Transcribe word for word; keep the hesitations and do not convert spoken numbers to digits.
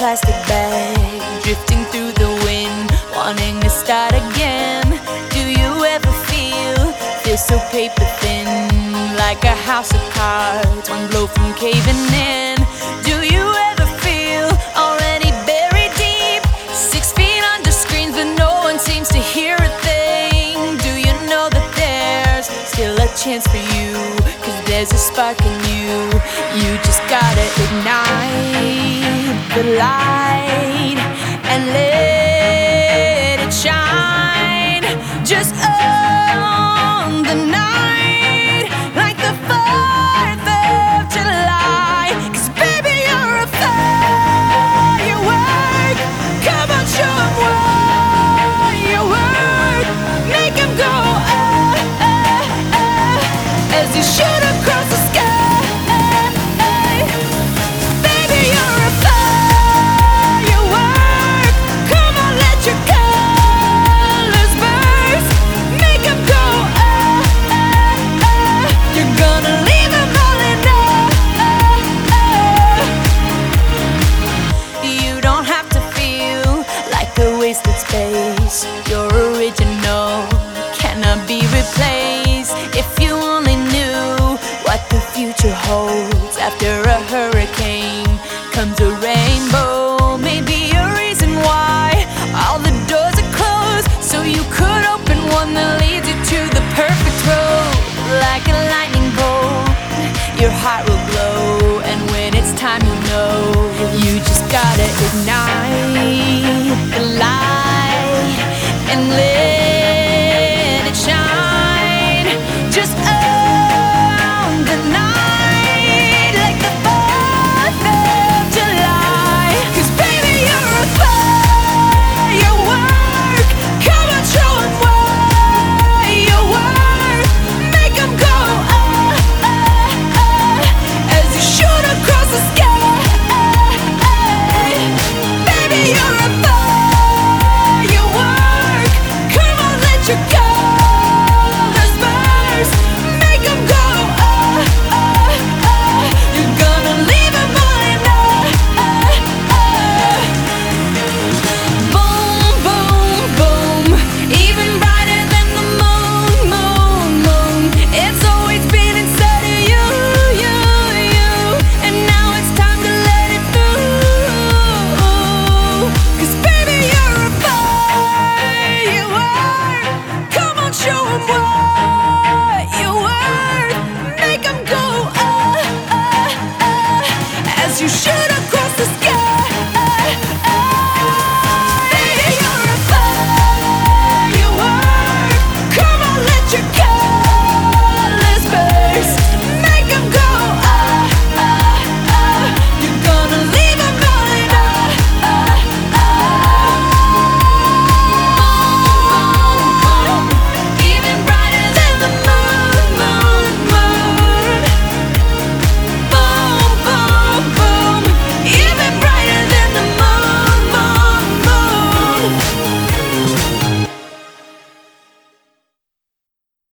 plastic bag, drifting through the wind, wanting to start again. Do you ever feel, feel so paper thin, like a house of cards, one blow from caving in? Do you ever feel already buried deep, six feet under screens but no one seems to hear a thing? Do you know that there's still a chance for you, cause there's a spark in you. You just gotta ignite the light and let it shine. Just own the night like the fourth of July. Cause baby, you're a firework. Come on, show 'em what you're worth. Make 'em go ah, ah, ah, as you shoot across the sky. Wasted space, your original cannot be replaced. If you only knew what the future holds, after a hurricane comes a rainbow. Maybe a reason why all the doors are closed, so you could open one that leads you to the perfect road. Like a lightning bolt, your heart will glow, and when it's time you'll know. You just gotta ignite the light and live.